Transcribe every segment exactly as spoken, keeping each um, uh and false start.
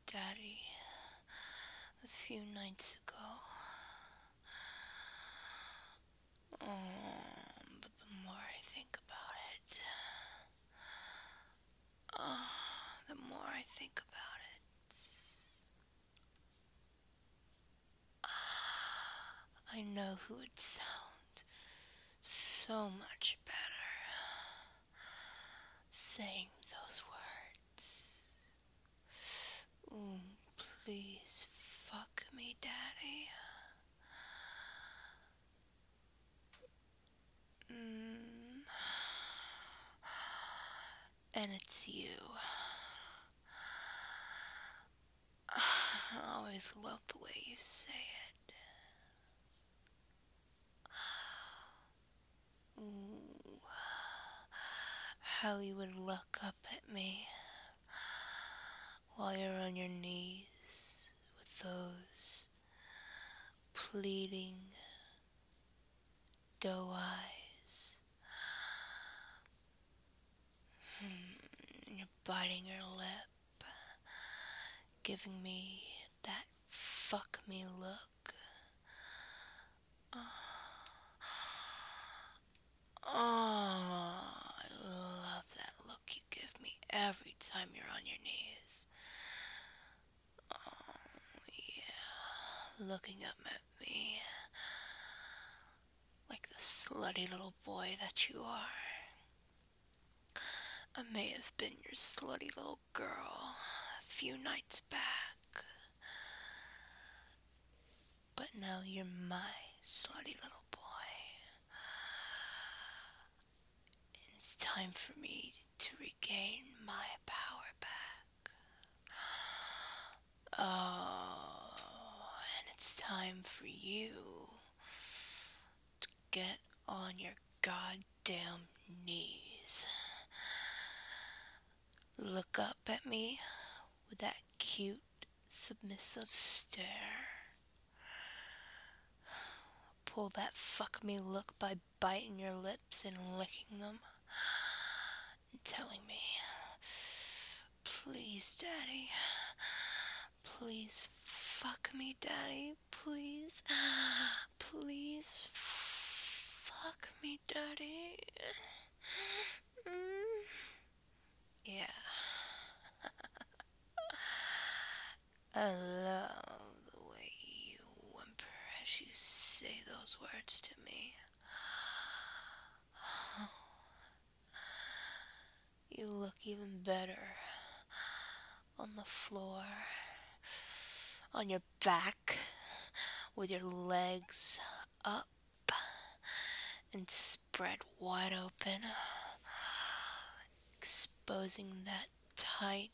Daddy, a few nights ago. Oh, but the more I think about it, oh, the more I think about it, I know who would sound so much better saying those words. Ooh, please fuck me, Daddy. Mm. And it's you. I always love the way you say it. Ooh, how you would look up at me while you're on your knees with those pleading doe eyes. Hmm, you're biting your lip, giving me that fuck me look. Oh, I love that look you give me every time you're on your knees. Oh, yeah, looking up at me like the slutty little boy that you are. I may have been your slutty little girl a few nights back, but now you're my slutty little boy. It's time for me to regain my power back. Oh, and it's time for you to get on your goddamn knees. Look up at me with that cute, submissive stare. Pull that fuck me look by biting your lips and licking them. And telling me, please, Daddy. Please fuck me, Daddy. Please. Please fuck me, Daddy. Mm. Yeah. I love the way you whimper as you say those words to me. You look even better on the floor, on your back, with your legs up and spread wide open, exposing that tight,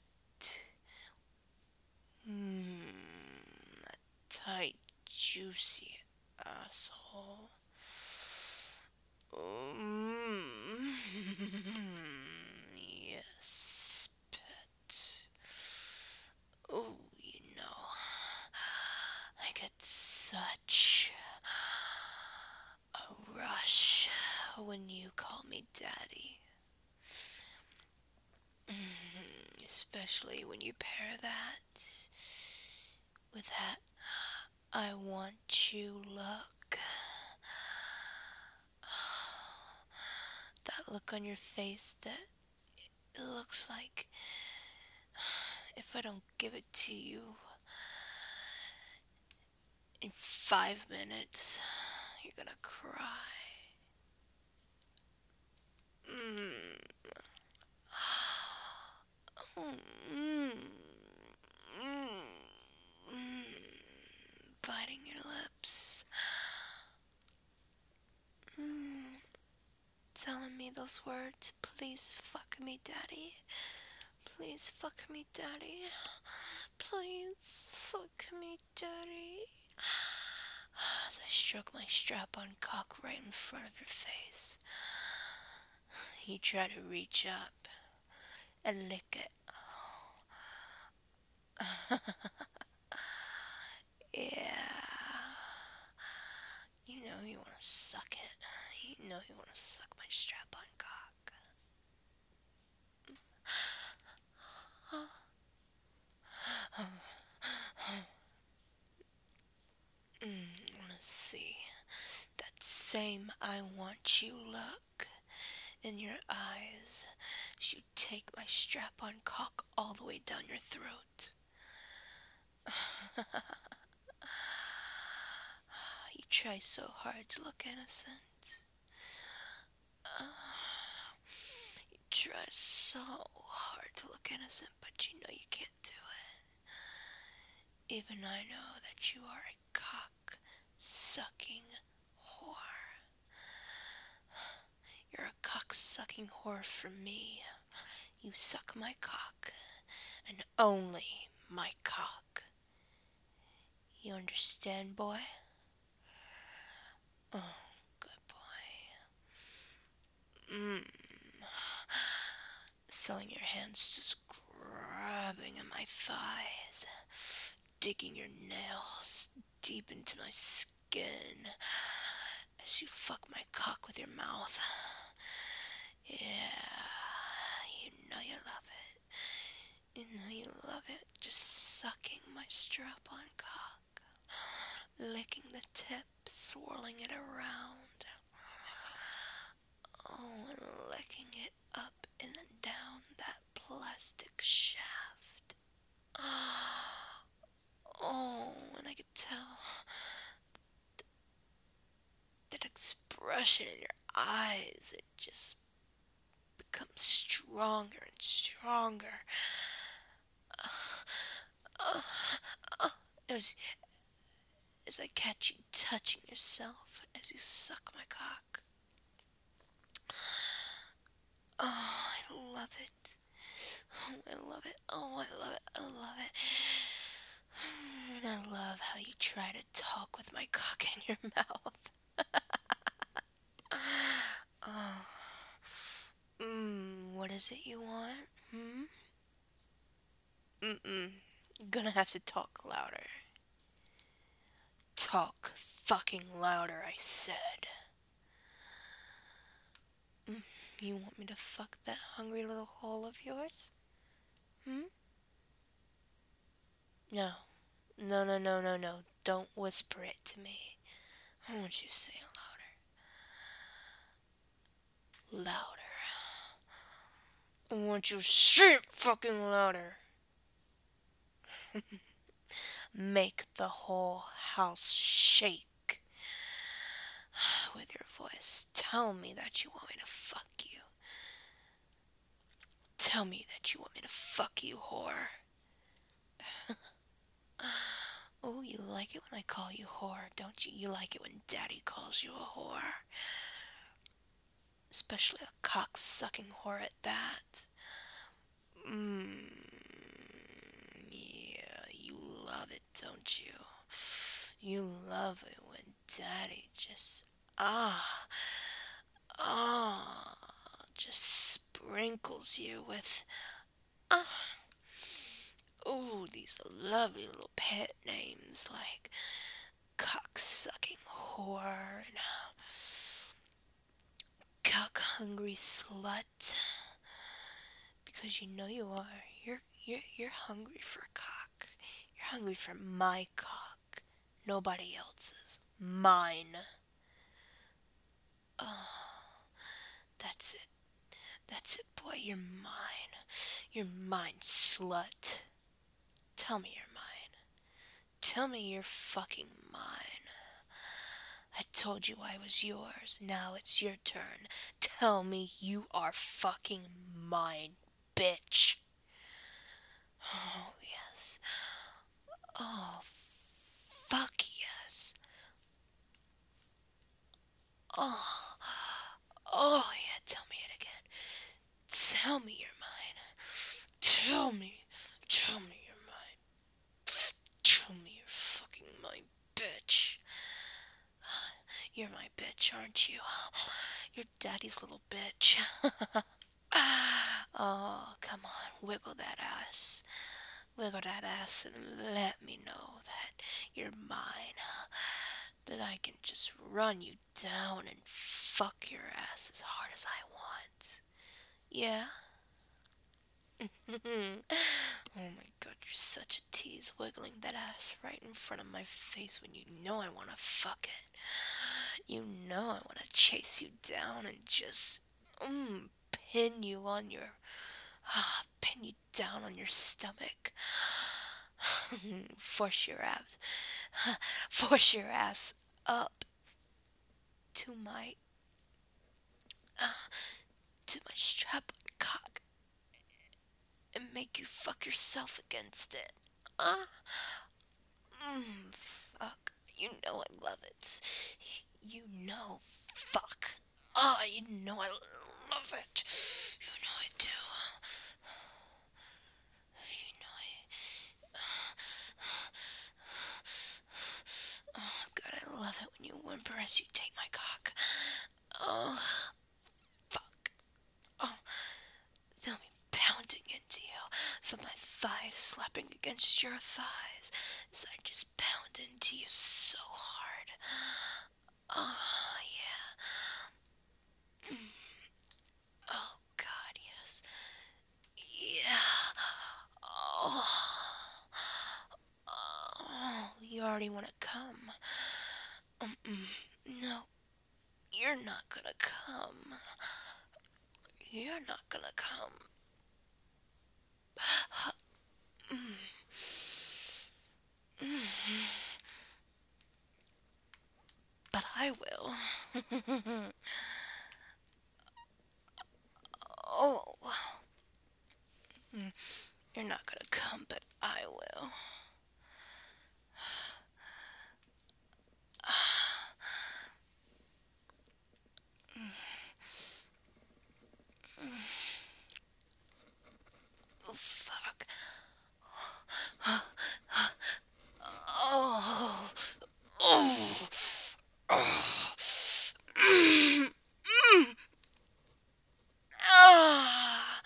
mmm, that tight, juicy asshole. Mm. Yes, pet. Oh, you know, I get such a rush when you call me Daddy. Mm, especially when you pair that with that I want you look. That look on your face that it looks like if I don't give it to you in five minutes, you're gonna cry. Mm. Mm. Mm. Mm. Biting your lips. Mm. Telling me those words, please fuck me, Daddy. Please fuck me, Daddy. Please fuck me, Daddy. As I stroke my strap-on cock right in front of your face, you try to reach up and lick it. Yeah. You know you want to suck it. You know you want to suck my strap-on cock. see that same I want you look in your eyes as you take my strap on cock all the way down your throat. You try so hard to look innocent. You try so hard to look innocent, but you know you can't do it. Even I know that you are a cock-sucking whore. You're a cock-sucking whore for me. You suck my cock, and only my cock. You understand, boy? Oh, good boy. Mmm. Feeling your hands just grabbing at my thighs, digging your nails deep into my skin as you fuck my cock with your mouth. Yeah, you know you love it. You know you love it. Just sucking my strap-on cock, licking the tip, swirling it around. Oh, and licking it up and down that plastic shaft. Oh, and I could tell that expression in your eyes. It just becomes stronger and stronger. Uh, uh, as, as I catch you touching yourself as you suck my cock. Oh, I love it. Oh, I love it. Oh, I love it. I love it. And I love how you try to talk with my cock in your mouth. Oh. Mmm, what is it you want? Hmm? Mm-mm. Gonna have to talk louder. Talk fucking louder, I said. Mm, you want me to fuck that hungry little hole of yours? Hmm? No. No, no, no, no, no. Don't whisper it to me. I want you to say it louder. Louder. I want you to say it fucking louder. Make the whole house shake with your voice. Tell me that you want me to fuck you. Tell me that you want me to fuck you, whore. Oh, you like it when I call you whore, don't you? You like it when daddy calls you a whore. Especially a cock-sucking whore at that. Mmm. Yeah, you love it, don't you? You love it when daddy just, ah, ah, just sprinkles you with, ah, ooh, these lovely little pet names like cock-sucking whore and cock-hungry slut. Because you know you are. You're, you're, you're hungry for a cock. You're hungry for my cock. Nobody else's. Mine. Oh, that's it. That's it, boy. You're mine. You're mine, slut. Tell me you're mine. Tell me you're fucking mine. I told you I was yours. Now it's your turn. Tell me you are fucking mine, bitch. Oh, yes. Oh, fuck yes. Oh, oh, yeah. Tell me it again. Tell me you're mine. Tell me. Tell me you're mine. Tell me you're fucking my bitch. You're my bitch, aren't you? You're daddy's little bitch. Oh, come on. Wiggle that ass. Wiggle that ass and let me know that you're mine. That I can just run you down and fuck your ass as hard as I want. Yeah? Oh my god, you're such a tease, wiggling that ass right in front of my face when you know I wanna fuck it. You know I wanna chase you down and just, mm, pin you on your, ah, pin you down on your stomach. Force your abs, force your ass up to my, uh, to my strap-on cock and make you fuck yourself against it. Uh, mm, fuck. You know I love it. You know, fuck. Ah, you know I love it. You know I do. You know I. Oh god, I love it when you whimper as you take my cock. Oh, fuck. Oh, feel me pounding into you. Feel my thighs slapping against your thighs as I just pound into you so hard. Oh, yeah. Oh, God, yes. Yeah. Oh. Oh, you already want to come. Mm-mm. No, you're not gonna come. You're not gonna come. But I will. Oh, you're not gonna come, but I will. Oh, fuck. Oh. Oh. Ah.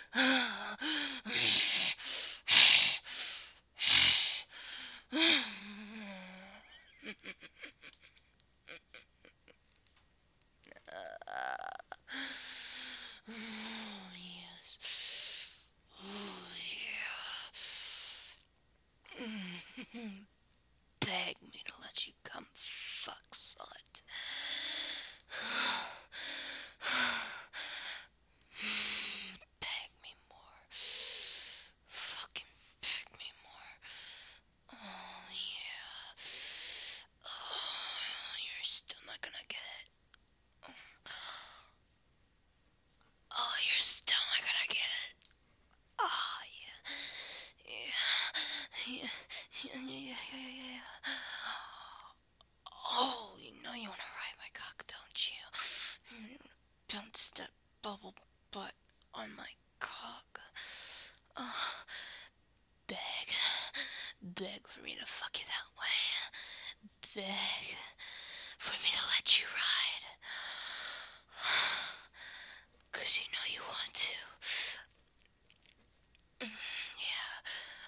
Oh, yes. Oh, yeah. Beg me to let you come fuck slut. Beg me more. Fucking beg me more. Oh, yeah. Oh, you're still not gonna get it. Oh, you're still not gonna get it. Oh, yeah. Yeah. Yeah. Yeah, yeah, yeah, yeah, yeah. Oh, you know you wanna ride my cock, don't you? Don't step bubble butt on my cock. Oh, beg. Beg for me to fuck you that way. Beg for me to let you ride. 'Cause you know you want to. Yeah.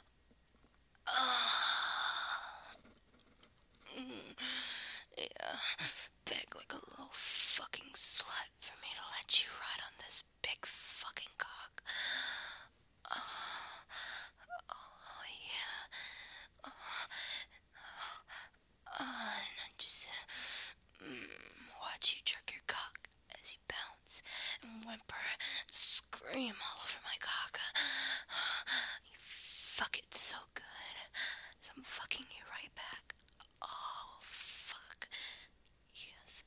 Oh. Mm. Yeah. Beg like a little fucking slut for me to let you ride on this big fucking cock. Oh, oh yeah. Oh, and I just mm, watch you jerk your cock as you bounce and whimper, and scream all over my cock. You fuck it so good, so I'm fucking you right back. Oh, fuck. Yes.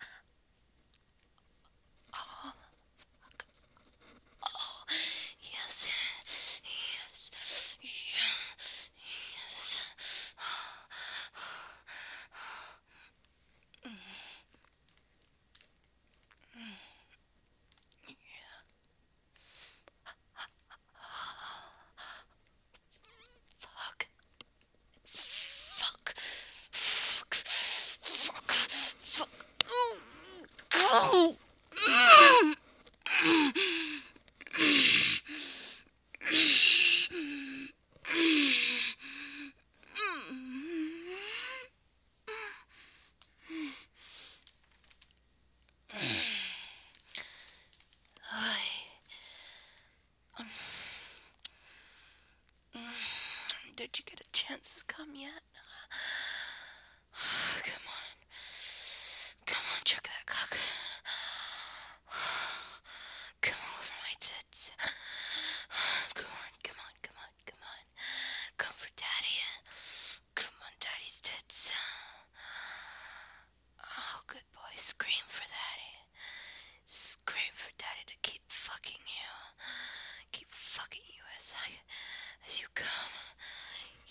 Oh, fuck. Oh, yes. Yes. Yes. Yes. Fuck. Fuck. Fuck. Fuck. Fuck. Go. Did you get a chance to come yet? Come on. Come on, chuck that cock. Come over my tits. Come on, come on, come on, come on. Come for daddy. Come on, daddy's tits. Oh, good boy. Scream for daddy. Scream for daddy to keep fucking you. Keep fucking you as I, as you come.